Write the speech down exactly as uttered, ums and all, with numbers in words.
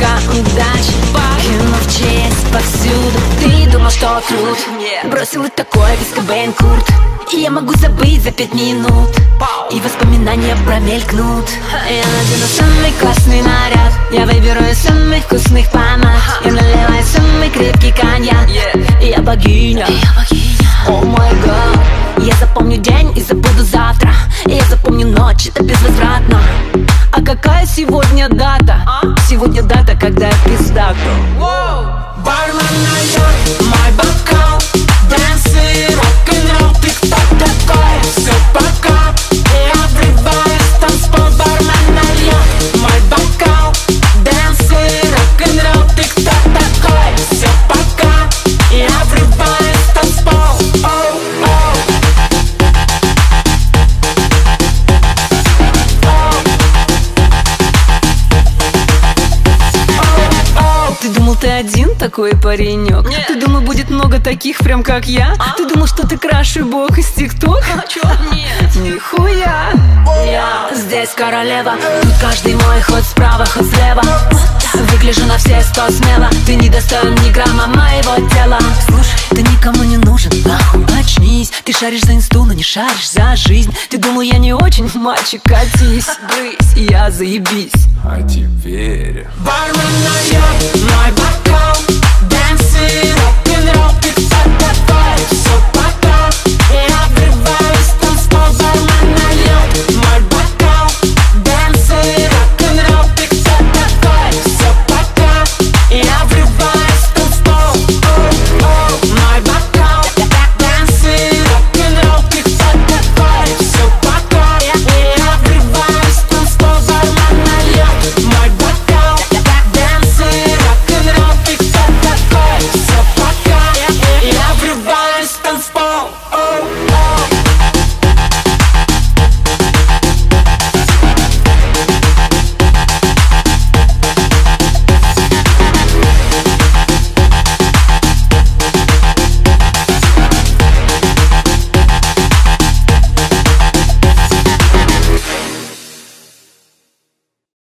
Бабка удачи, кинув честь повсюду. Ты думал, что крут, бросил и такой Виска Бен Курт. И я могу забыть за пять минут, и воспоминания промелькнут. Я надену самый классный наряд, я выберу из самых вкусных помад. Я наливаю самый крепкий коньяк, и я богиня. О май гад. Я запомню день и забуду завтра, и я запомню ночь, это безвозвратно. А какая сегодня дата? Сегодня дата, когда я пиздату. Бармен нальет мой бокал, дэнсы, рок-н-ролл. Ты кто такой? Все пока. Я врываюсь в танцпол. Бармен нальет мой бокал, дэнсы, рок-н-ролл. Ты кто такой? Все пока. Я врываюсь в танцпол. Ты думал, ты один такой паренек? Нет. Ты думал, будет много таких, прям как я? А? Ты думал, что ты краши бог из ТикТока? А чё? Нет. Нихуя. Я здесь королева, тут каждый мой ход справа, ход слева. Выгляжу на все сто смело. Ты не достоин ни грамма моего тела. Слушай, ты никому не нужен, нахуй, очнись. Ты шаришь за инсту, но не шаришь за жизнь. Ты думал, я не очень, мальчик, катись, брысь, я заебись. А теперь бармен